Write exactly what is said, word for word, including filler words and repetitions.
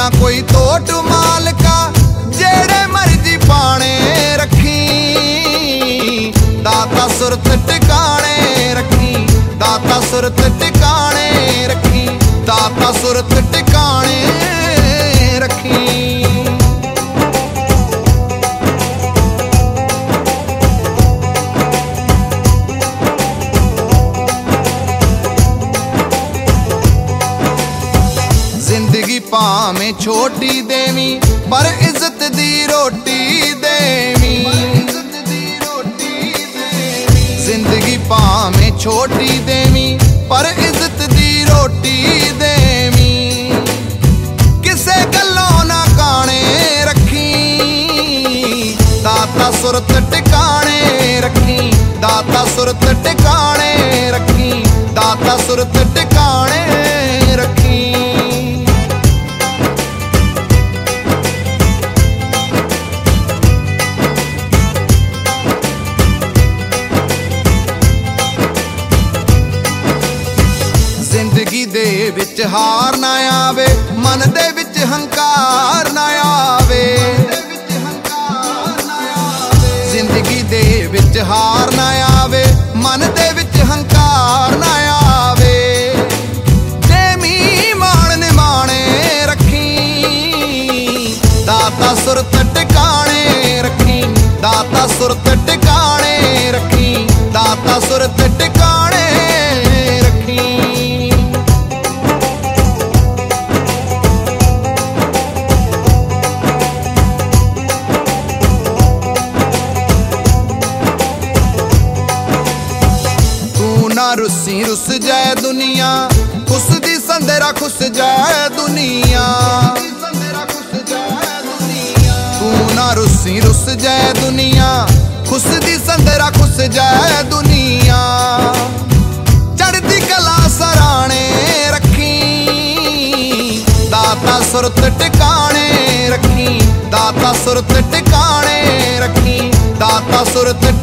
ना कोई टोट मालका जेड़े मर्जी पाने रखी। दाता सुरत टिकाने रखी, दाता सुरत टिकाने रखी, दाता सुरत टिकाने रखी। जिंदगी भावें छोटी देवी पर इज्जत दी रोटी देवी। जिंदगी भावें छोटी देवी पर इज्जत दी रोटी देवी। किसे गल्लों ना काने रखी, दाता सुरत टिकाने रखी, दाता सुरत टिकाने रखी, दाता सुरत टिकाने रखी। जिंदगी दे विच हार ना आवे, मन दे विच हंकार ना आवे। जिंदगी दे विच हार ना आवे, मन दे विच हंकार ना आवे। देमी मान निमाणे रखी, दाता सुरत टिकाने रखी, दाता सुरत टिकाने रखी, दाता सुरत टिकाने रखी। ना रुसी रुस जाए दुनिया, खुश दी संदेरा खुश जाए दुनिया। तू ना रुसी रुस जाए दुनिया, खुश दी संदेरा खुश जाए दुनिया। चढ़ती कला सराणे रखी, दाता सुरत टिकाने रखी, दाता सुरत टिकाने रखी, दाता सुरत